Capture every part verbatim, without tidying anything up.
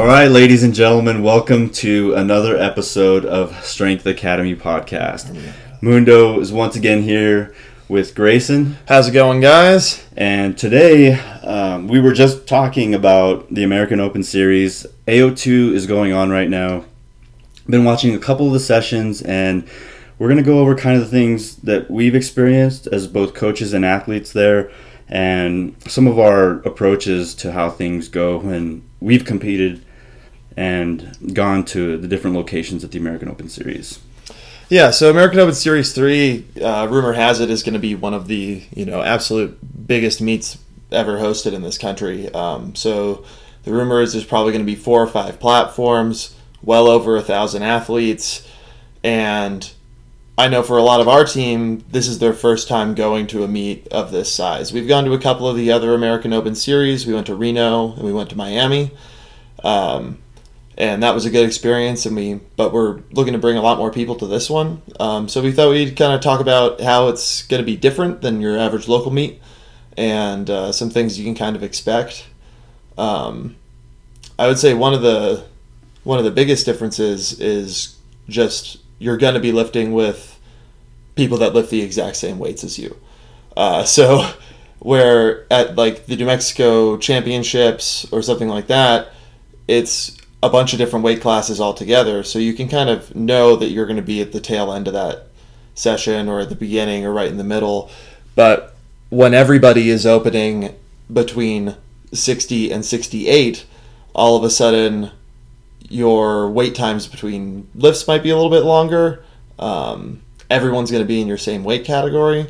All right, ladies and gentlemen, welcome to another episode of Strength Academy Podcast. Mundo is once again here with Grayson. How's it going, guys? And today, um, we were just talking about the American Open Series. A O two is going on right now. Been watching a couple of the sessions, and we're going to go over kind of the things that we've experienced as both coaches and athletes there, and some of our approaches to how things go when we've competed and gone to the different locations at the American Open Series. Yeah, so American Open Series three, uh, rumor has it, is going to be one of the you know absolute biggest meets ever hosted in this country. Um, so the rumor is there's probably going to be four or five platforms, well over a thousand athletes, and I know for a lot of our team, this is their first time going to a meet of this size. We've gone to a couple of the other American Open Series. We went to Reno and we went to Miami, um, and that was a good experience. And we, but we're looking to bring a lot more people to this one. Um, so we thought we'd kind of talk about how it's going to be different than your average local meet, and uh, some things you can kind of expect. Um, I would say one of the one of the biggest differences is just you're going to be lifting with people that lift the exact same weights as you. Uh, so where at like the New Mexico Championships or something like that, it's a bunch of different weight classes all together. So you can kind of know that you're going to be at the tail end of that session or at the beginning or right in the middle. But when everybody is opening between sixty and sixty-eight, all of a sudden your wait times between lifts might be a little bit longer. Um, everyone's going to be in your same weight category.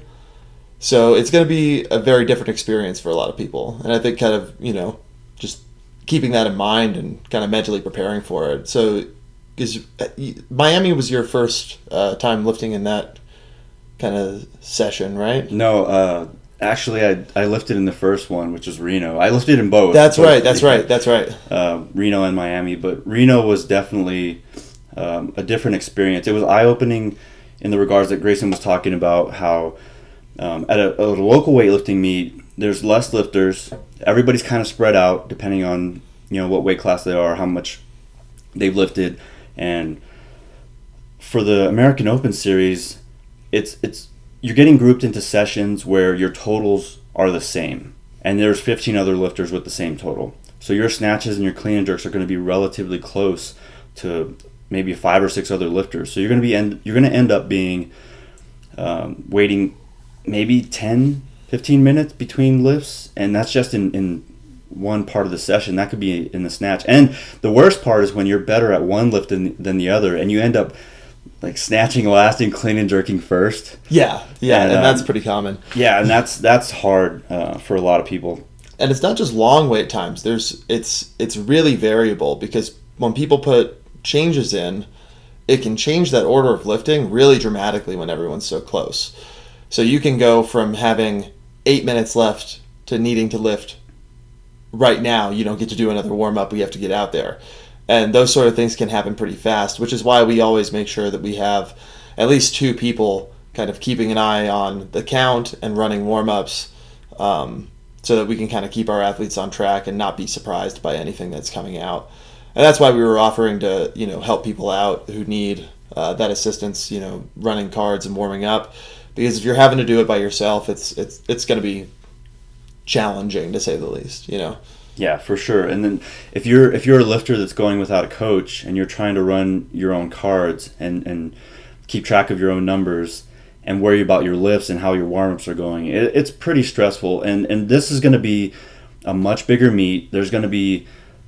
So it's going to be a very different experience for a lot of people. And I think kind of, you know, just keeping that in mind and kind of mentally preparing for it. So because Miami was your first uh, time lifting in that kind of session, right? No, uh, actually, I I lifted in the first one, which was Reno. I lifted in both. That's both right, that's right, that's right. Uh, Reno and Miami, but Reno was definitely um, a different experience. It was eye-opening in the regards that Grayson was talking about, how um, at a, a local weightlifting meet, there's less lifters. Everybody's kind of spread out depending on you know what weight class they are, how much they've lifted, and for the American Open Series, it's it's. You're getting grouped into sessions where your totals are the same, and there's fifteen other lifters with the same total. So your snatches and your clean and jerks are going to be relatively close to maybe five or six other lifters. So you're going to be end, you're going to end up being um, waiting maybe ten, fifteen minutes between lifts, and that's just in, in one part of the session. That could be in the snatch. And the worst part is when you're better at one lift than, than the other, and you end up like snatching last and clean and jerking first. Yeah, yeah, and, and um, that's pretty common. Yeah, and that's that's hard uh, for a lot of people. And it's not just long wait times. There's it's it's really variable, because when people put changes in, it can change that order of lifting really dramatically when everyone's so close. So you can go from having eight minutes left to needing to lift right now. You don't get to do another warm up. We have to get out there. And those sort of things can happen pretty fast, which is why we always make sure that we have at least two people kind of keeping an eye on the count and running warm-ups, um, so that we can kind of keep our athletes on track and not be surprised by anything that's coming out. And that's why we were offering to, you know, help people out who need uh, that assistance, you know, running cards and warming up. Because if you're having to do it by yourself, it's it's it's going to be challenging, to say the least, you know. Yeah, for sure. And then if you're if you're a lifter that's going without a coach and you're trying to run your own cards and, and keep track of your own numbers and worry about your lifts and how your warm-ups are going, it, it's pretty stressful. And, and this is going to be a much bigger meet. There's going to be,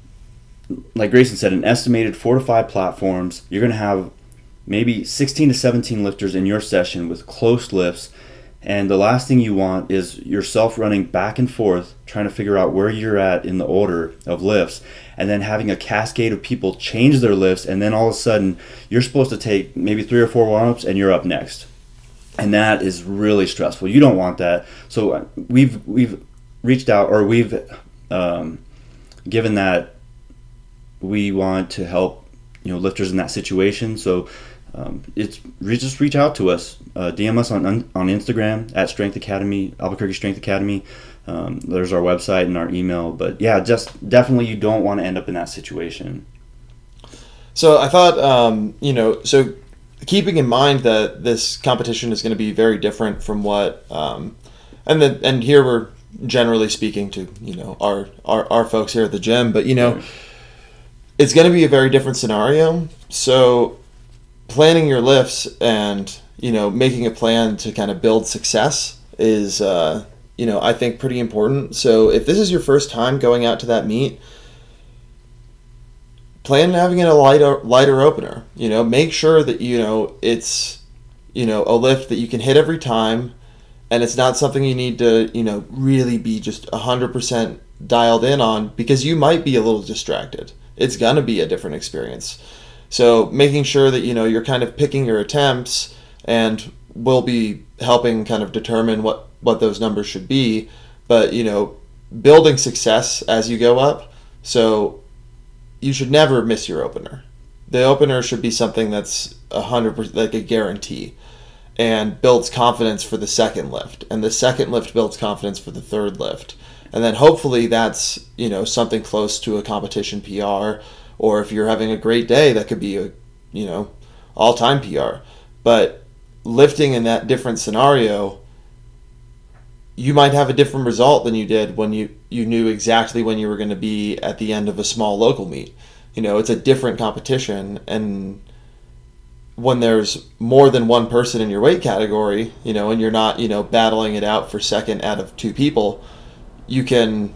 like Grayson said, an estimated four to five platforms. You're going to have maybe sixteen to seventeen lifters in your session with close lifts. And the last thing you want is yourself running back and forth, trying to figure out where you're at in the order of lifts, and then having a cascade of people change their lifts, and then all of a sudden you're supposed to take maybe three or four warm-ups and you're up next. And that is really stressful. You don't want that. So we've we've reached out, or we've um, given that we want to help you know lifters in that situation. So Um, it's just reach out to us, uh, D M us on on Instagram at Strength Academy, Albuquerque Strength Academy. Um, there's our website and our email. But yeah, just definitely you don't want to end up in that situation. So I thought, um, you know, so keeping in mind that this competition is going to be very different from what, um, and then and here we're generally speaking to, you know, our, our, our folks here at the gym, but, you know, right. It's going to be a very different scenario. So planning your lifts and, you know, making a plan to kind of build success is, uh, you know, I think pretty important. So if this is your first time going out to that meet, plan on having a lighter, lighter opener. You know, make sure that, you know, it's, you know, a lift that you can hit every time, and it's not something you need to, you know, really be just one hundred percent dialed in on, because you might be a little distracted. It's going to be a different experience. So making sure that, you know, you're kind of picking your attempts, and will be helping kind of determine what, what those numbers should be. But, you know, building success as you go up. So you should never miss your opener. The opener should be something that's one hundred percent like a guarantee, and builds confidence for the second lift. And the second lift builds confidence for the third lift. And then hopefully that's, you know, something close to a competition P R, or if you're having a great day, that could be a, you know, all-time P R. But lifting in that different scenario, you might have a different result than you did when you, you knew exactly when you were going to be at the end of a small local meet. You know, it's a different competition, and when there's more than one person in your weight category, you know, and you're not, you know, battling it out for second out of two people, you can,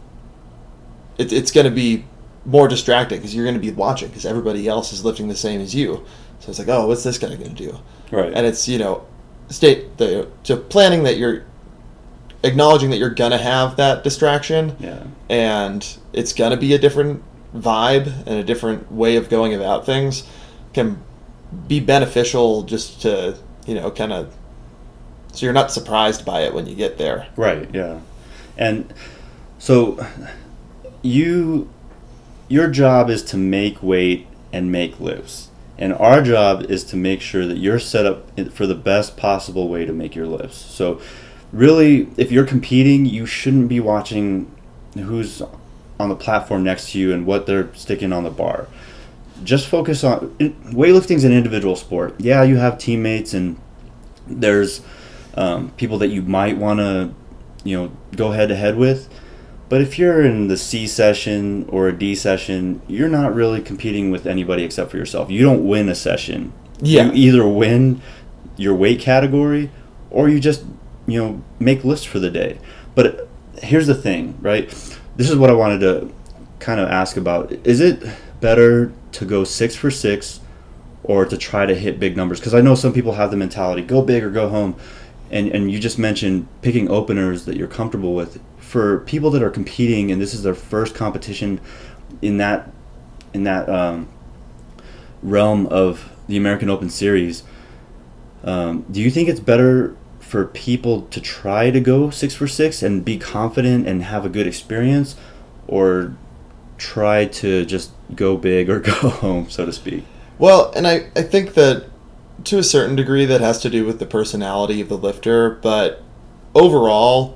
it, it's going to be more distracting because you're going to be watching because everybody else is lifting the same as you. So it's like, oh, what's this guy going to do? Right. And it's, you know, state the, to planning that you're acknowledging that you're going to have that distraction. Yeah. And it's going to be a different vibe and a different way of going about things can be beneficial just to, you know, kind of, so you're not surprised by it when you get there. Right. Yeah. And so you, your job is to make weight and make lifts. And our job is to make sure that you're set up for the best possible way to make your lifts. So really, if you're competing, you shouldn't be watching who's on the platform next to you and what they're sticking on the bar. Just focus on, weightlifting's an individual sport. Yeah, you have teammates and there's um, people that you might want to, you know, go head to head with. But if you're in the C session or a D session, you're not really competing with anybody except for yourself. You don't win a session. Yeah. You either win your weight category or you just, you know, make lifts for the day. But here's the thing, right? This is what I wanted to kind of ask about. Is it better to go six for six or to try to hit big numbers? Because I know some people have the mentality, go big or go home. And and you just mentioned picking openers that you're comfortable with. For people that are competing and this is their first competition in that in that um, realm of the American Open Series, um, do you think it's better for people to try to go six for six and be confident and have a good experience, or try to just go big or go home, so to speak? Well, and I, I think that to a certain degree that has to do with the personality of the lifter, but overall,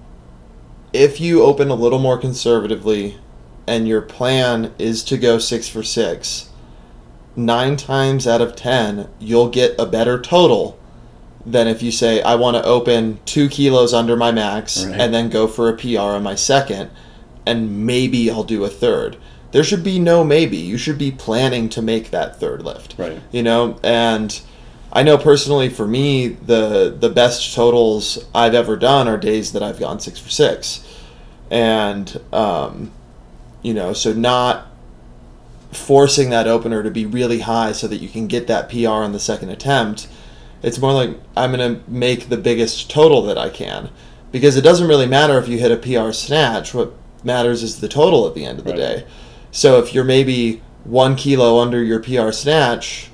if you open a little more conservatively and your plan is to go six for six, nine times out of ten, you'll get a better total than if you say, I want to open two kilos under my max right. and then go for a P R on my second, and maybe I'll do a third. There should be no maybe. You should be planning to make that third lift. Right. You know, and I know personally for me, the the best totals I've ever done are days that I've gone six for six. And, um, you know, so not forcing that opener to be really high so that you can get that P R on the second attempt. It's more like I'm going to make the biggest total that I can. Because it doesn't really matter if you hit a P R snatch. What matters is the total at the end of the right. day. So if you're maybe one kilo under your P R snatch,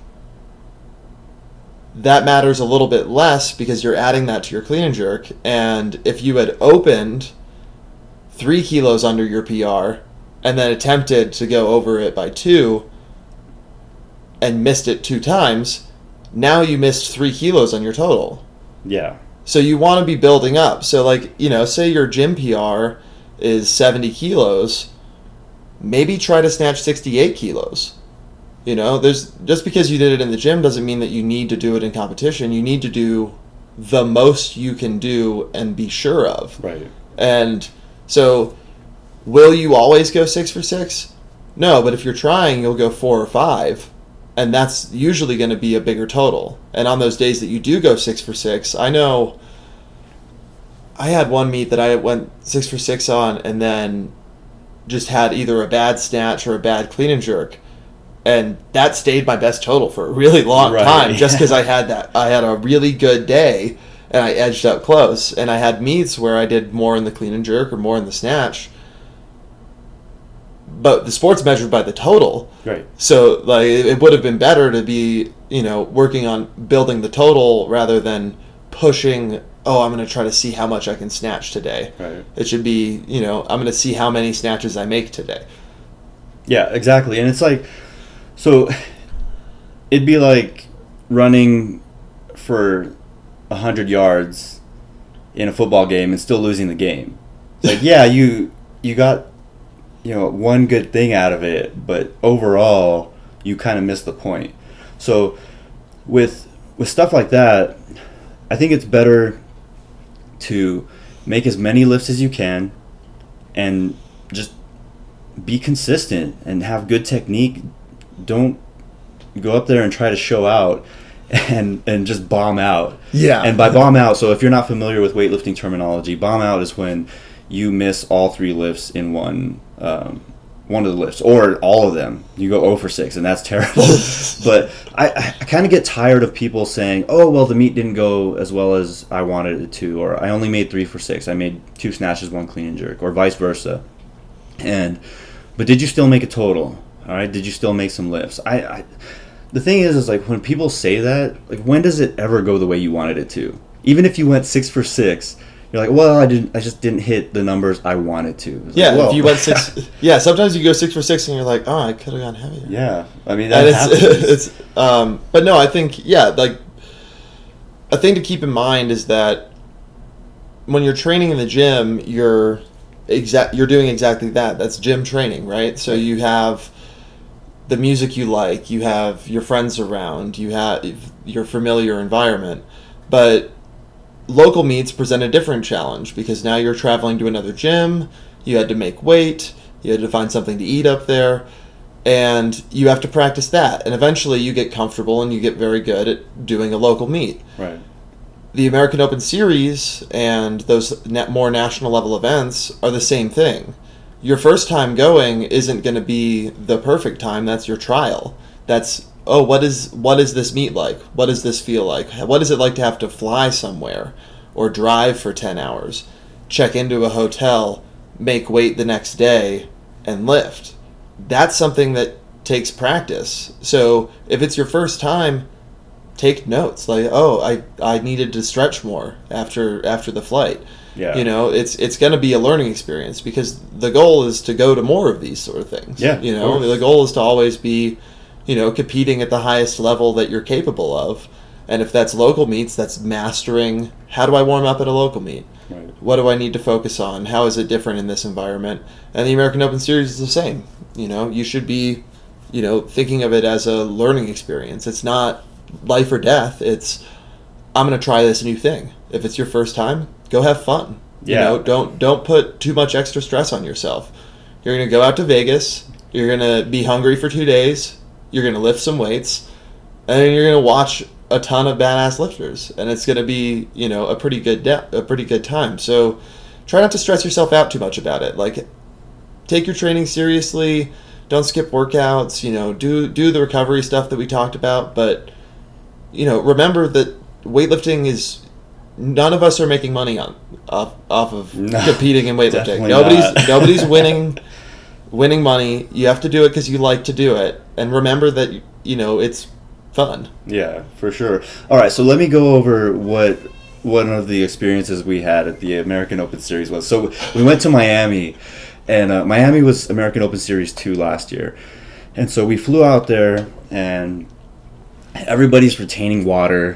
that matters a little bit less because you're adding that to your clean and jerk. And if you had opened three kilos under your P R and then attempted to go over it by two and missed it two times, now you missed three kilos on your total. Yeah. So you want to be building up. So like, you know, say your gym P R is seventy kilos, maybe try to snatch sixty-eight kilos. You know, there's just because you did it in the gym doesn't mean that you need to do it in competition. You need to do the most you can do and be sure of. Right. And so will you always go six for six? No, but if you're trying, you'll go four or five. And that's usually going to be a bigger total. And on those days that you do go six for six, I know I had one meet that I went six for six on and then just had either a bad snatch or a bad clean and jerk. And that stayed my best total for a really long Right, time yeah. just because I had that. I had a really good day and I edged up close. And I had meets where I did more in the clean and jerk or more in the snatch. But the sport's measured by the total. Right. So like it would have been better to be, you know, working on building the total rather than pushing, oh, I'm going to try to see how much I can snatch today. Right. It should be, you know, I'm going to see how many snatches I make today. Yeah, exactly. And it's like, so it'd be like running for one hundred yards in a football game and still losing the game. It's like, yeah, you you got, you know, one good thing out of it, but overall you kind of missed the point. So with with stuff like that, I think it's better to make as many lifts as you can and just be consistent and have good technique. Don't go up there and try to show out and and just bomb out. Yeah. And by bomb out, so if you're not familiar with weightlifting terminology, bomb out is when you miss all three lifts in one um, one of the lifts, or all of them. You go zero for six, and that's terrible. But I, I kind of get tired of people saying, oh, well, the meet didn't go as well as I wanted it to, or I only made three for six. I made two snatches, one clean and jerk, or vice versa. And but did you still make a total? All right, did you still make some lifts? I, I the thing is, is like when people say that, like when does it ever go the way you wanted it to? Even if you went six for six, you're like, well, I didn't. I just didn't hit the numbers I wanted to. Yeah, like, well, if you went six, yeah. Sometimes you go six for six, and you're like, oh, I could have gone heavier. Yeah, I mean that And happens. it's, it's um, but no, I think yeah, like a thing to keep in mind is that when you're training in the gym, you're exact. You're doing exactly that. That's gym training, right? So you have the music you like, you have your friends around, you have your familiar environment, but local meets present a different challenge because now you're traveling to another gym, you had to make weight, you had to find something to eat up there, and you have to practice that. And eventually you get comfortable and you get very good at doing a local meet. Right. The American Open Series and those na- more national level events are the same thing. Your first time going isn't going to be the perfect time. That's your trial. That's, oh, what is what is this meet like? What does this feel like? What is it like to have to fly somewhere or drive for ten hours, check into a hotel, make weight the next day, and lift? That's something that takes practice. So if it's your first time, take notes. Like, oh, I, I needed to stretch more after after the flight. Yeah. You know, it's it's going to be a learning experience because the goal is to go to more of these sort of things. Yeah, You of know, course. the goal is to always be, you know, competing at the highest level that you're capable of. And if that's local meets, that's mastering how do I warm up at a local meet? Right. What do I need to focus on? How is it different in this environment? And the American Open Series is the same. You know, you should be, you know, thinking of it as a learning experience. It's not life or death. It's, I'm going to try this new thing. If it's your first time, go have fun. You Yeah. know, don't don't put too much extra stress on yourself. You're going to go out to Vegas. You're going to be hungry for two days. You're going to lift some weights. And then you're going to watch a ton of badass lifters. And it's going to be, you know, a pretty good de- a pretty good time. So try not to stress yourself out too much about it. Like, take your training seriously. Don't skip workouts. You know, do do the recovery stuff that we talked about. But, you know, remember that weightlifting is, none of us are making money on off, off of No, competing in weightlifting. definitely Nobody's not. nobody's winning winning money. You have to do it because you like to do it, and remember that, you know, it's fun. Yeah, for sure. All right, so let me go over what one of the experiences we had at the American Open Series was. So we went to Miami, and uh, Miami was American Open Series two last year. And so we flew out there, and everybody's retaining water,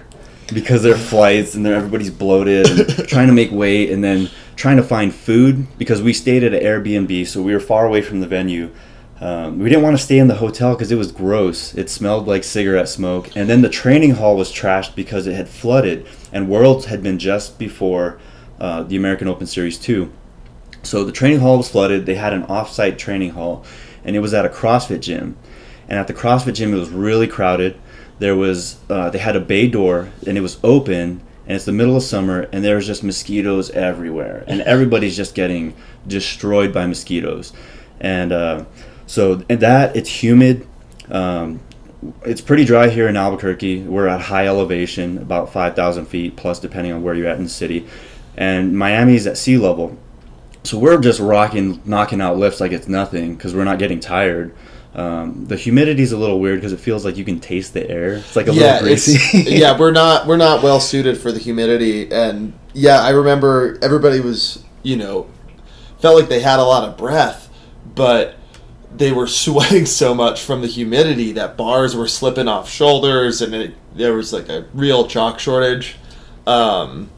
because their flights and they're, everybody's bloated and trying to make weight, and then trying to find food because we stayed at an Airbnb, so we were far away from the venue. Um, we didn't want to stay in the hotel because it was gross. It smelled like cigarette smoke. And then the training hall was trashed because it had flooded, and Worlds had been just before uh, the American Open Series two. So the training hall was flooded. They had an off-site training hall, and it was at a CrossFit gym. And at the CrossFit gym, it was really crowded. There was uh, they had a bay door, and it was open, and it's the middle of summer, and there was just mosquitoes everywhere, and everybody's just getting destroyed by mosquitoes. And uh, so and that it's humid. Um, it's pretty dry here in Albuquerque. We're at high elevation, about five thousand feet plus, depending on where you're at in the city. And Miami's at sea level. So we're just rocking, knocking out lifts like it's nothing because we're not getting tired. Um, the humidity's a little weird because it feels like you can taste the air. It's like a yeah, little greasy. yeah, we're not we're not well suited for the humidity, and yeah, I remember everybody was you know felt like they had a lot of breath, but they were sweating so much from the humidity that bars were slipping off shoulders, and it, there was like a real chalk shortage. Um,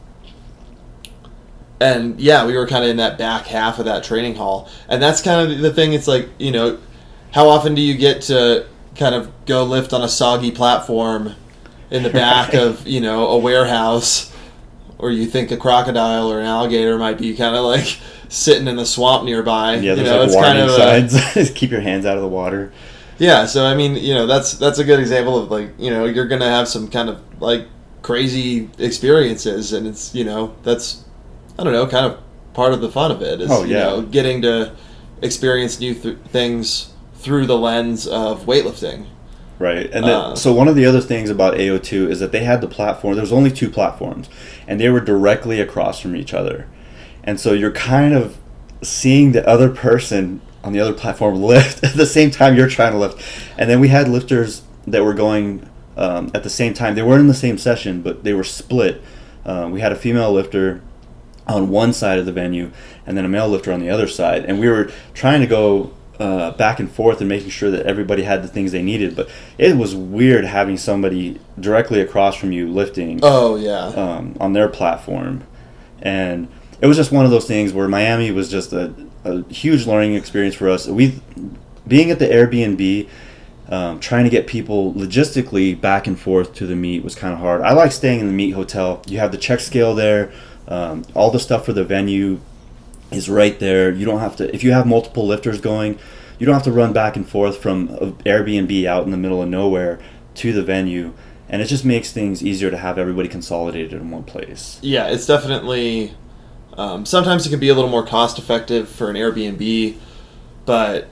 and yeah, we were kind of in that back half of that training hall, and that's kind of the thing. It's like you know. How often do you get to kind of go lift on a soggy platform in the back right. of, you know, a warehouse, or you think a crocodile or an alligator might be kind of like sitting in the swamp nearby? Yeah, there's you know, like it's warning kind of signs. Keep your hands out of the water. Yeah, so I mean, you know, that's that's a good example of like, you know, you're going to have some kind of like crazy experiences, and it's, you know, that's, I don't know, kind of part of the fun of it is, oh, yeah. you know, getting to experience new th- things through the lens of weightlifting. Right. And then, uh, so one of the other things about A O two is that they had the platform. There was only two platforms, and they were directly across from each other. And so you're kind of seeing the other person on the other platform lift at the same time you're trying to lift. And then we had lifters that were going um, at the same time. They weren't in the same session, but they were split. Uh, we had a female lifter on one side of the venue and then a male lifter on the other side. And we were trying to go Uh, back and forth and making sure that everybody had the things they needed, but it was weird having somebody directly across from you lifting. Oh yeah, um, on their platform, and it was just one of those things where Miami was just a, a huge learning experience for us. We, being at the Airbnb, um, trying to get people logistically back and forth to the meet was kind of hard. I like staying in the meet hotel. You have the check scale there, um, all the stuff for the venue is right there. You don't have to, if you have multiple lifters going, you don't have to run back and forth from an Airbnb out in the middle of nowhere to the venue, and it just makes things easier to have everybody consolidated in one place. Yeah, it's definitely, um, sometimes it can be a little more cost effective for an Airbnb, but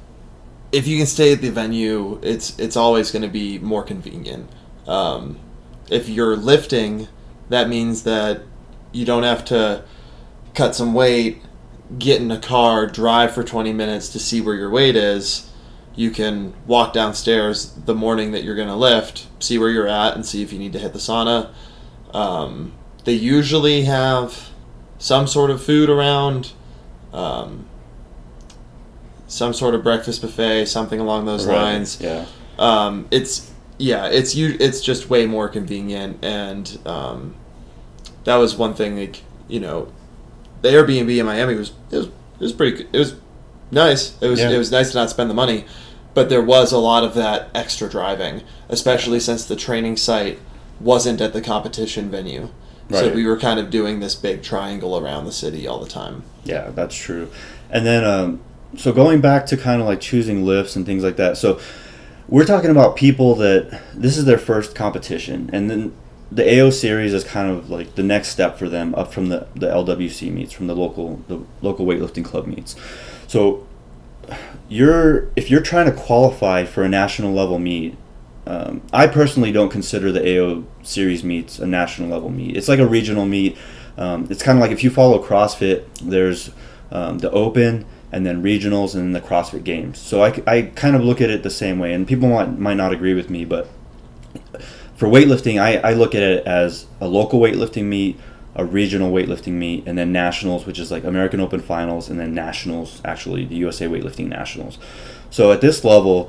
if you can stay at the venue, it's it's always going to be more convenient. Um, if you're lifting, that means that you don't have to cut some weight, get in a car, drive for twenty minutes to see where your weight is. You can walk downstairs the morning that you're going to lift, see where you're at, and see if you need to hit the sauna. Um, they usually have some sort of food around, um, some sort of breakfast buffet, something along those right. lines. Yeah. Um, it's yeah, it's you. It's just way more convenient, and um, that was one thing. Like you know. The Airbnb in Miami was it was it was pretty good. It was nice. It was yeah. it was nice to not spend the money, but there was a lot of that extra driving, especially since the training site wasn't at the competition venue. Right. So we were kind of doing this big triangle around the city all the time. Yeah, that's true. And then um, so going back to kind of like choosing lifts and things like that. So we're talking about people that this is their first competition, and then the A O series is kind of like the next step for them up from the, the L W C meets, from the local the local weightlifting club meets. So you're if you're trying to qualify for a national level meet, um, I personally don't consider the A O series meets a national level meet. It's like a regional meet. Um, it's kind of like if you follow CrossFit, there's um, the Open and then regionals and then the CrossFit Games. So I, I kind of look at it the same way, and people might, might not agree with me, but for weightlifting, I, I look at it as a local weightlifting meet, a regional weightlifting meet, and then nationals, which is like American Open finals, and then nationals, actually the U S A Weightlifting Nationals. So at this level,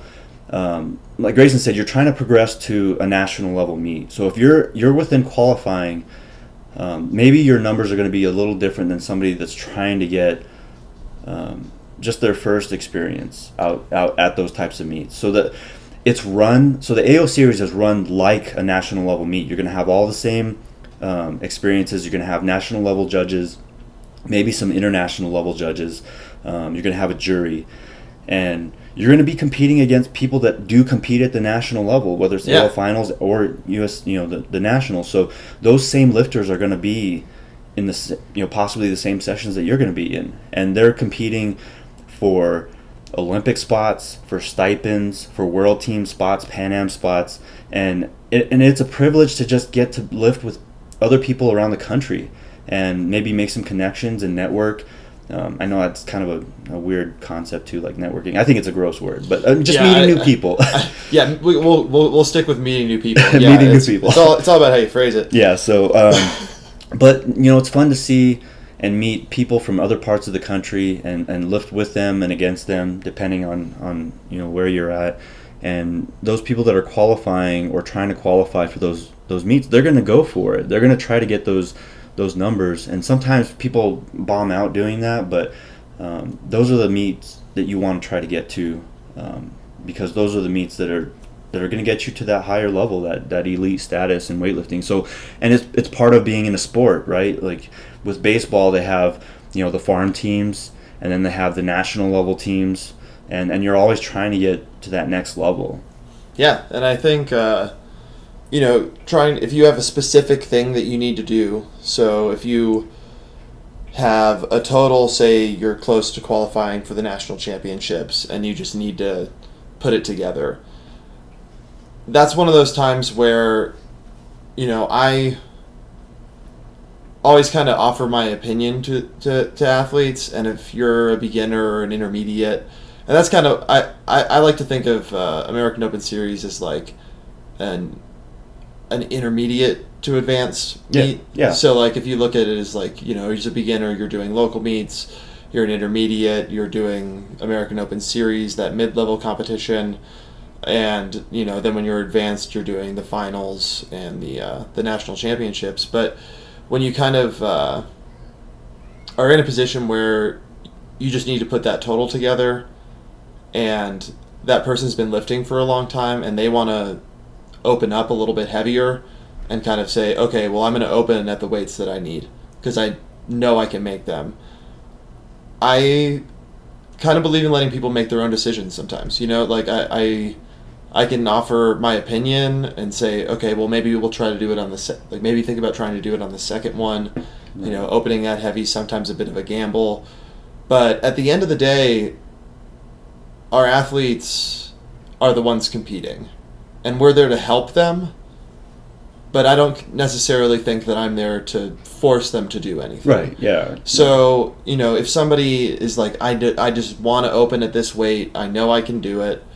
um, like Grayson said, you're trying to progress to a national level meet. So if you're you're within qualifying, um, maybe your numbers are going to be a little different than somebody that's trying to get um, just their first experience out out at those types of meets. So that it's run. So the A O series is run like a national level meet. You're going to have all the same um, experiences. You're going to have national level judges, maybe some international level judges. Um, you're going to have a jury, and you're going to be competing against people that do compete at the national level, whether it's the Yeah. A O finals or U S, you know, the, the nationals. So those same lifters are going to be in the, s- you know, possibly the same sessions that you're going to be in, and they're competing for Olympic spots, for stipends, for world team spots, Pan Am spots, and it, and it's a privilege to just get to lift with other people around the country and maybe make some connections and network. Um, I know that's kind of a, a weird concept too, like networking. I think it's a gross word, but uh, just Yeah, meeting I- new people. I- yeah, we, we'll, we'll we'll stick with meeting new people. Yeah, Meeting new it's, people. It's all it's all about how you phrase it. Yeah, so, um, but, you know, it's fun to see and meet people from other parts of the country and, and lift with them and against them, depending on, on, you know, where you're at. And those people that are qualifying or trying to qualify for those, those meets, they're going to go for it. They're going to try to get those those numbers. And sometimes people bomb out doing that, but um, those are the meets that you want to try to get to, um, because those are the meets that are that are going to get you to that higher level, that, that elite status in weightlifting. So, and it's it's part of being in a sport, right? Like with baseball, they have, you know, the farm teams, and then they have the national level teams, and, and you're always trying to get to that next level. Yeah, and I think uh, you know, trying if you have a specific thing that you need to do. So if you have a total, say you're close to qualifying for the national championships, and you just need to put it together. That's one of those times where, you know, I always kind of offer my opinion to, to, to athletes, and if you're a beginner or an intermediate, and that's kind of, I, I, I like to think of uh, American Open Series as like an an intermediate to advanced Yeah, meet. yeah. So like if you look at it as like, you know, you're a beginner, you're doing local meets, you're an intermediate, you're doing American Open Series, that mid-level competition. And, you know, then when you're advanced, you're doing the finals and the uh, the national championships. But when you kind of uh, are in a position where you just need to put that total together, and that person's been lifting for a long time, and they want to open up a little bit heavier and kind of say, okay, well, I'm going to open at the weights that I need because I know I can make them. I kind of believe in letting people make their own decisions sometimes. You know, like I... I I can offer my opinion and say, okay, well, maybe we'll try to do it on the se- like maybe think about trying to do it on the second one. You know, opening that heavy, sometimes a bit of a gamble, but at the end of the day, our athletes are the ones competing, and we're there to help them. But I don't necessarily think that I'm there to force them to do anything. Right. Yeah. So you know, if somebody is like, I do, I just want to open at this weight, I know I can do it.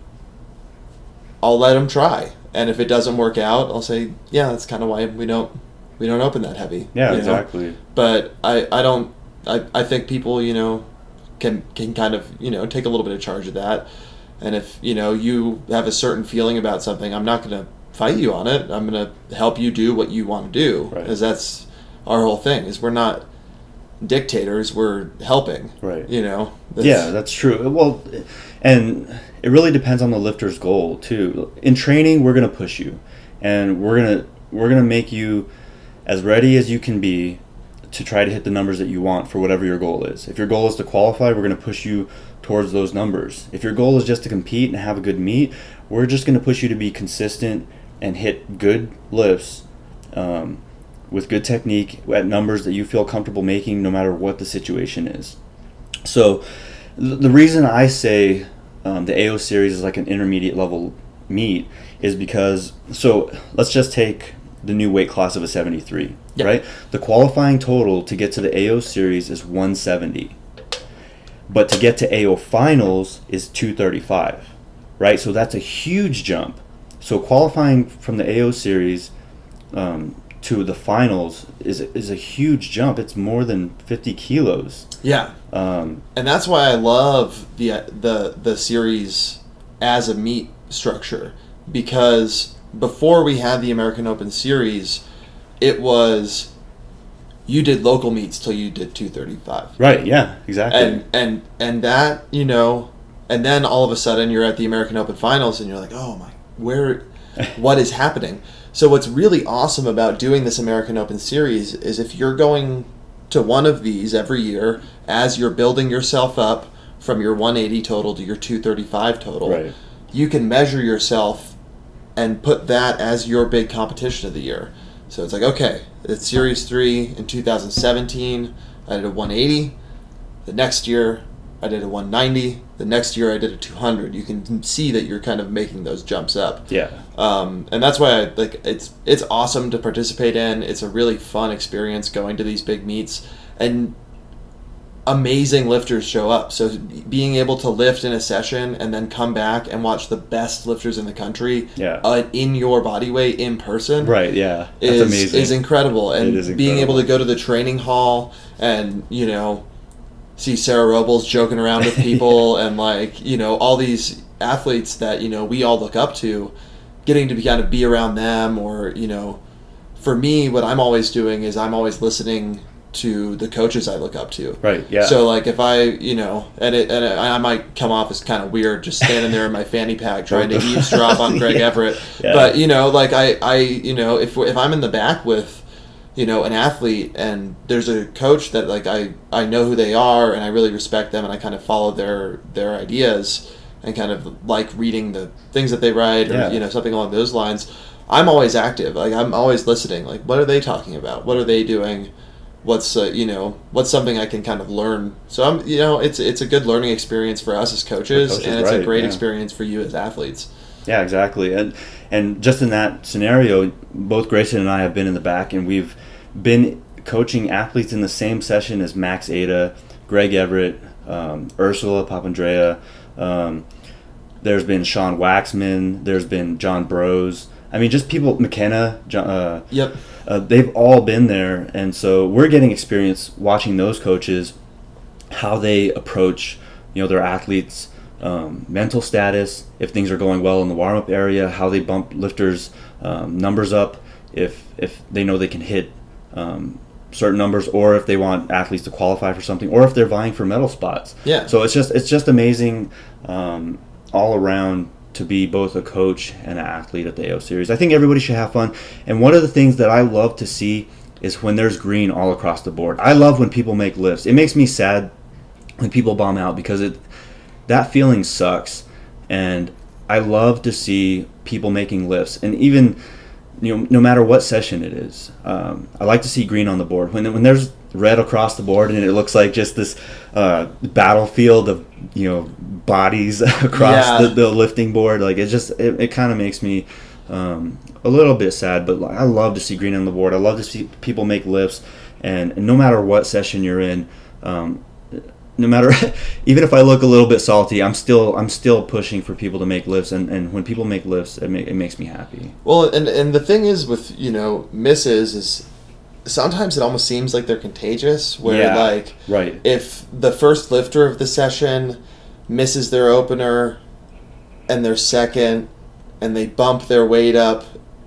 I'll let them try, and if it doesn't work out, I'll say, yeah, that's kind of why we don't we don't open that heavy. Yeah. you know? Exactly. But I, I don't I, I think people, you know, can can kind of, you know, take a little bit of charge of that, and if you know you have a certain feeling about something, I'm not going to fight you on it. I'm going to help you do what you want to do, Right. because that's our whole thing. Is we're not dictators, we're helping. Right. You know. Yeah, that's true. Well, and it really depends on the lifter's goal too. In training, we're gonna push you, and we're gonna we're gonna make you as ready as you can be to try to hit the numbers that you want for whatever your goal is. If your goal is to qualify, we're gonna push you towards those numbers. If your goal is just to compete and have a good meet, we're just gonna push you to be consistent and hit good lifts um, with good technique at numbers that you feel comfortable making, no matter what the situation is. So the reason I say um, the A O series is like an intermediate level meet is because, so let's just take the new weight class of a seventy-three, Yep. right? The qualifying total to get to the A O series is one seventy, but to get to A O finals is two thirty-five, right? So that's a huge jump. So qualifying from the A O series um, to the finals is is a huge jump. It's more than fifty kilos. Yeah. Um, And that's why I love the the the series as a meet structure, because before we had the American Open Series, it was you did local meets till you did two thirty-five. Right, yeah, exactly. And and and that, you know, and then all of a sudden you're at the American Open Finals and you're like, "Oh my, where what is happening?" So what's really awesome about doing this American Open Series is if you're going to one of these every year as you're building yourself up from your one eighty total to your two thirty-five total, right. you can measure yourself and put that as your big competition of the year. So it's like, okay, it's Series three in two thousand seventeen, I did a one eighty. The next year, I did a one ninety. The next year, I did a two hundred. You can see that you're kind of making those jumps up. Yeah. Um, and that's why I, like it's it's awesome to participate in. It's a really fun experience going to these big meets. And amazing lifters show up. So being able to lift in a session and then come back and watch the best lifters in the country yeah. uh, in your body weight in person, right? Yeah, that's is, amazing. Is incredible. And it is incredible. Being able to go to the training hall and you know see Sarah Robles joking around with people and like you know all these athletes that you know we all look up to, getting to be, kind of be around them, or you know, for me, what I'm always doing is I'm always listening to the coaches I look up to. Right. Yeah. So like if I, you know, and it, and I might come off as kind of weird, just standing there in my fanny pack trying to eavesdrop on Greg yeah. Everett. Yeah. But you know, like I, I, you know, if if I'm in the back with, you know, an athlete and there's a coach that like I, I know who they are and I really respect them and I kind of follow their their ideas and kind of like reading the things that they write or yeah. you know something along those lines. I'm always active. Like I'm always listening. Like what are they talking about? What are they doing? What's uh, you know what's something I can kind of learn. So I'm you know it's it's a good learning experience for us as coaches, coaches and it's right, a great yeah. experience for you as athletes. Yeah, exactly. And and just in that scenario, both Grayson and I have been in the back, and we've been coaching athletes in the same session as Max Ada, Greg Everett, um, Ursula Papandrea. Um, there's been Sean Waxman. There's been John Brose. I mean, just people, McKenna. Uh, yep. Uh, they've all been there, and so we're getting experience watching those coaches, how they approach, you know, their athletes' um, mental status, if things are going well in the warm-up area, how they bump lifters' um, numbers up, if if they know they can hit um, certain numbers, or if they want athletes to qualify for something, or if they're vying for medal spots. Yeah. So it's just it's just amazing um, all around to be both a coach and an athlete at the A O Series. I think everybody should have fun. And one of the things that I love to see is when there's green all across the board. I love when people make lifts. It makes me sad when people bomb out because it that feeling sucks. And I love to see people making lifts. And even you know, no matter what session it is, um, I like to see green on the board. When when there's red across the board and it looks like just this uh, battlefield of you know bodies across yeah. the, the lifting board, like it just it, it kind of makes me um, a little bit sad. But I love to see green on the board. I love to see people make lifts, and, and no matter what session you're in, um, no matter even if I look a little bit salty, I'm still I'm still pushing for people to make lifts, and, and when people make lifts, it, ma- it makes me happy. Well, and and the thing is with you know misses is sometimes it almost seems like they're contagious, where yeah, like right. if the first lifter of the session misses their opener and their second, and they bump their weight up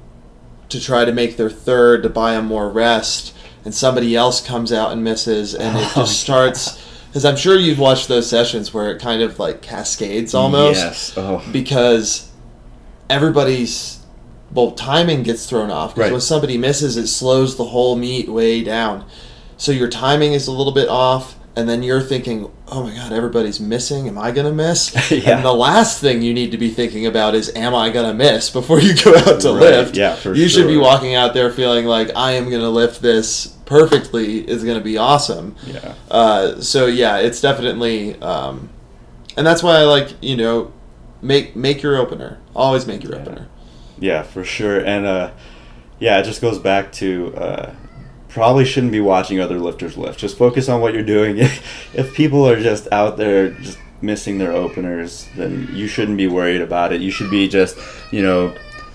to try to make their third to buy them more rest, and somebody else comes out and misses, and it just starts. Because I'm sure you've watched those sessions where it kind of like cascades almost. Yes. Oh. Because everybody's, well, timing gets thrown off. Because right. when somebody misses, it slows the whole meet way down. So your timing is a little bit off, and then you're thinking, oh my God, everybody's missing. Am I going to miss? yeah. And the last thing you need to be thinking about is, am I going to miss before you go out to right. lift? Yeah, for you sure. should be walking out there feeling like, I am going to lift this perfectly, is going to be awesome. Yeah. Uh, so yeah, it's definitely, um, and that's why I like, you know, make make your opener. Always make your yeah. opener. Yeah, for sure. And uh, yeah, it just goes back to uh, probably shouldn't be watching other lifters lift. Just focus on what you're doing. If people are just out there just missing their openers, then you shouldn't be worried about it. You should be just, you know,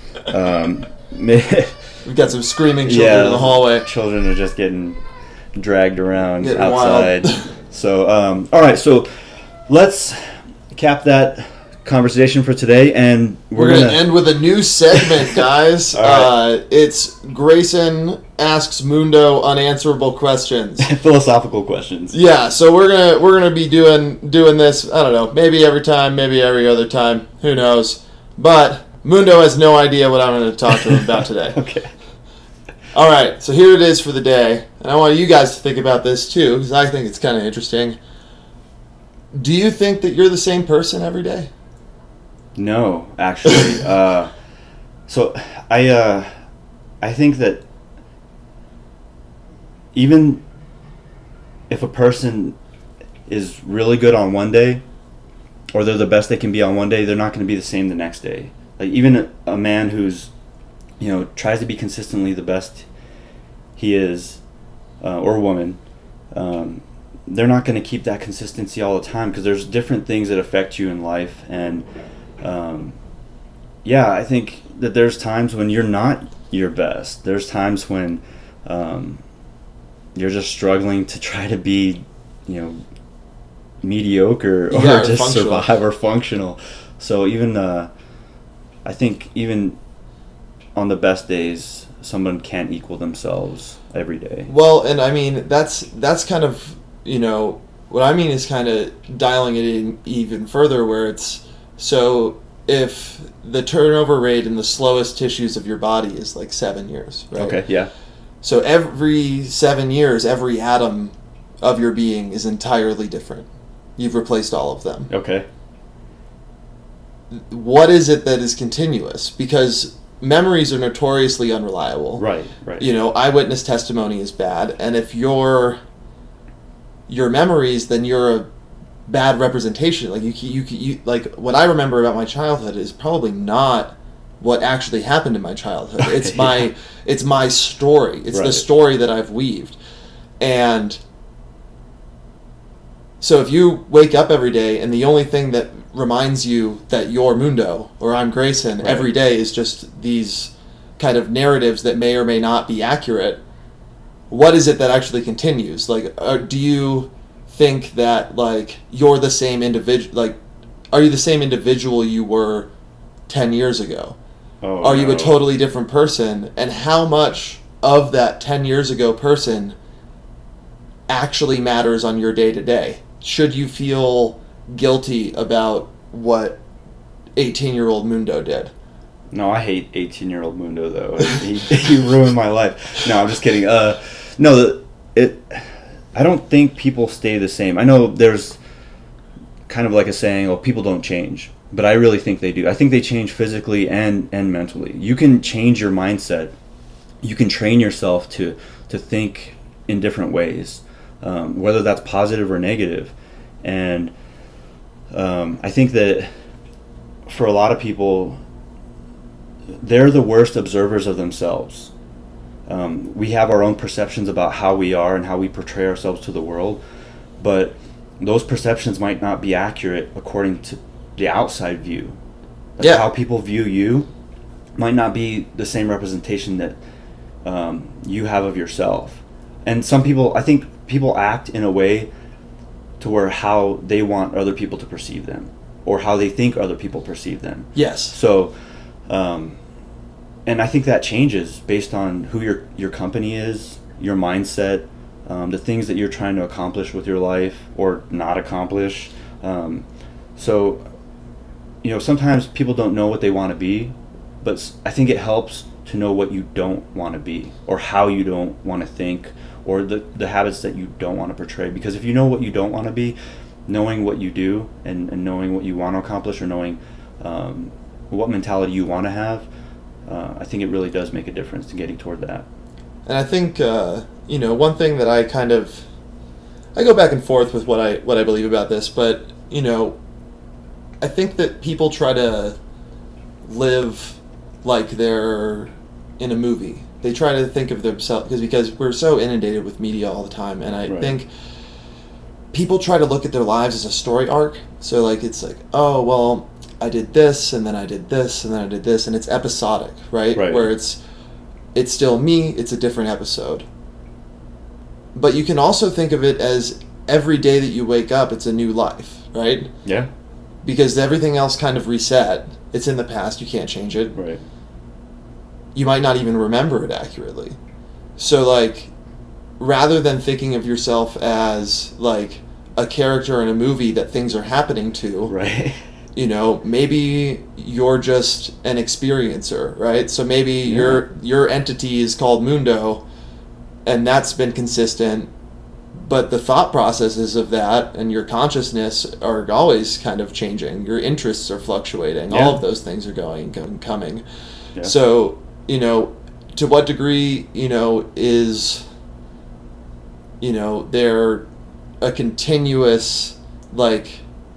um, we've got some screaming children yeah, in the hallway. Children are just getting dragged around Getting outside. so, um, all right, so let's cap that conversation for today, and we're, we're gonna, gonna end with a new segment, guys. All right. Uh, it's Grayson asks Mundo unanswerable questions, philosophical questions. Yeah, so we're gonna we're gonna be doing doing this. I don't know, maybe every time, maybe every other time. Who knows? But Mundo has no idea what I'm going to talk to him about today. Okay. All right, so here it is for the day, and I want you guys to think about this too, because I think it's kind of interesting. Do you think that you're the same person every day? No, actually. uh, so I uh, I think that even if a person is really good on one day, or they're the best they can be on one day, they're not going to be the same the next day. Like even a, a man who's, you know, tries to be consistently the best he is, uh, or woman, um, they're not going to keep that consistency all the time, because there's different things that affect you in life. And um, yeah, I think that there's times when you're not your best. There's times when um, you're just struggling to try to be, you know, mediocre or yeah, just functional. survive or functional. So even uh, I think even on the best days, someone can't equal themselves every day. Well, and I mean that's that's kind of, you know, what I mean is kind of dialing it in even further, where it's, so if the turnover rate in the slowest tissues of your body is like seven years, right? Okay, yeah. So every seven years, every atom of your being is entirely different. You've replaced all of them. Okay. What is it that is continuous? Because memories are notoriously unreliable. Right, right. You know, eyewitness testimony is bad, and if you're your memories, then you're a bad representation. Like you, you, you, like what I remember about my childhood is probably not what actually happened in my childhood. It's my, yeah. it's my story. It's right. the story that I've weaved, and so if you wake up every day and the only thing that reminds you that you're Mundo or I'm Grayson right. every day is just these kind of narratives that may or may not be accurate, what is it that actually continues? Like, uh, do you think that, like, you're the same individual? Like, are you the same individual you were ten years ago? Oh, are you no. a totally different person? And how much of that ten years ago person actually matters on your day to day? Should you feel guilty about what eighteen-year-old Mundo did? No, I hate eighteen-year-old Mundo, though. he, he ruined my life. No, I'm just kidding. Uh, no, it. I don't think people stay the same. I know there's kind of like a saying, oh, people don't change. But I really think they do. I think they change physically and, and mentally. You can change your mindset. You can train yourself to, to think in different ways. Um, whether that's positive or negative. And um, I think that for a lot of people, they're the worst observers of themselves. Um, we have our own perceptions about how we are and how we portray ourselves to the world, but those perceptions might not be accurate according to the outside view. Like yeah. How people view you might not be the same representation that um, you have of yourself. And some people, I think people act in a way to where how they want other people to perceive them, or how they think other people perceive them. Yes. So, um, and I think that changes based on who your your company is, your mindset, um, the things that you're trying to accomplish with your life or not accomplish. Um, so, you know, sometimes people don't know what they want to be, but I think it helps to know what you don't want to be, or how you don't want to think, or the, the habits that you don't want to portray. Because if you know what you don't want to be, knowing what you do and, and knowing what you want to accomplish, or knowing um, what mentality you want to have, uh, I think it really does make a difference to getting toward that. And I think, uh, you know, one thing that I kind of, I go back and forth with what I what I believe about this, but, you know, I think that people try to live like they're in a movie. They try to think of themselves, because because we're so inundated with media all the time, and I right. think people try to look at their lives as a story arc. So like it's like, oh well, I did this, and then I did this, and then I did this, and it's episodic, right? right. Where it's it's still me, it's a different episode. But you can also think of it as every day that you wake up, it's a new life, right? Yeah. because everything else kind of reset. It's in the past. You can't change it. Right. You might not even remember it accurately. So, like, rather than thinking of yourself as, like, a character in a movie that things are happening to, right. you know, maybe you're just an experiencer, right? So maybe Yeah. your your entity is called Mundo, and that's been consistent, but the thought processes of that and your consciousness are always kind of changing. Your interests are fluctuating. Yeah. All of those things are going and coming. Yeah. So, you know, to what degree, you know, is, you know, there a continuous, like,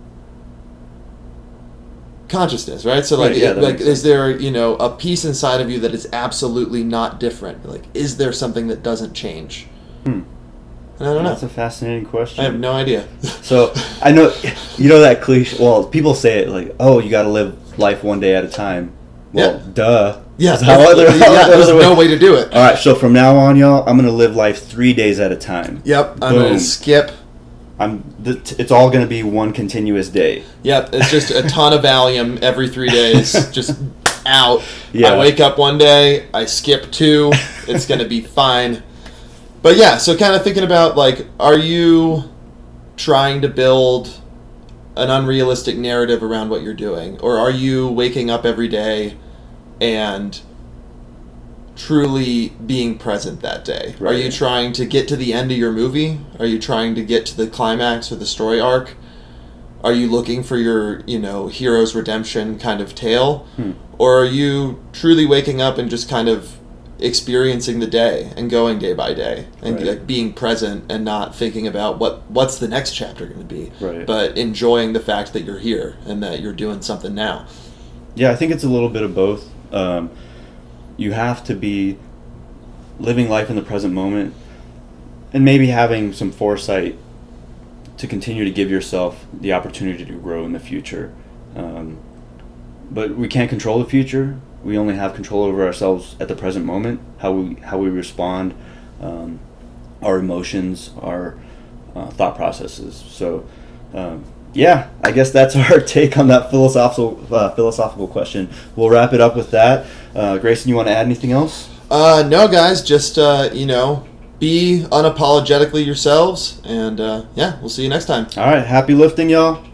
consciousness, right? So, like, Right, yeah, it- that like, makes is sense. there, you know, a piece inside of you that is absolutely not different? Like, is there something that doesn't change? Hmm. And I don't know. That's a fascinating question. I have no idea. So I know, you know that cliche. Well, people say it like, "Oh, you got to live life one day at a time." Well, Yeah. duh. yeah, That's how other, yeah, how there's other no way- way to do it. All right, so from now on, y'all, I'm gonna live life three days at a time. Yep, I'm Boom. gonna skip. I'm. The, t- it's all gonna be one continuous day. Yep, it's just a ton of Valium every three days, just out. Yeah. I wake up one day, I skip two, it's going to be fine. But yeah, so kind of thinking about, like, are you trying to build an unrealistic narrative around what you're doing? Or are you waking up every day and truly being present that day? Are Right. you trying to get to the end of your movie? Are you trying to get to the climax or the story arc? Are you looking for your, you know, hero's redemption kind of tale? Hmm. Or are you truly waking up and just kind of experiencing the day and going day by day and Right. like, being present and not thinking about what what's the next chapter going to be, Right. but enjoying the fact that you're here and that you're doing something now? Yeah, I think it's a little bit of both. Um, you have to be living life in the present moment and maybe having some foresight to continue to give yourself the opportunity to grow in the future. Um, but we can't control the future. We only have control over ourselves at the present moment, how we how we respond, um, our emotions, our uh, thought processes. So, um, yeah, I guess that's our take on that philosophical uh, philosophical question. We'll wrap it up with that. Uh, Grayson, you want to add anything else? Uh, no, guys, just, uh, you know, be unapologetically yourselves, and uh, yeah, we'll see you next time. All right, happy lifting, y'all.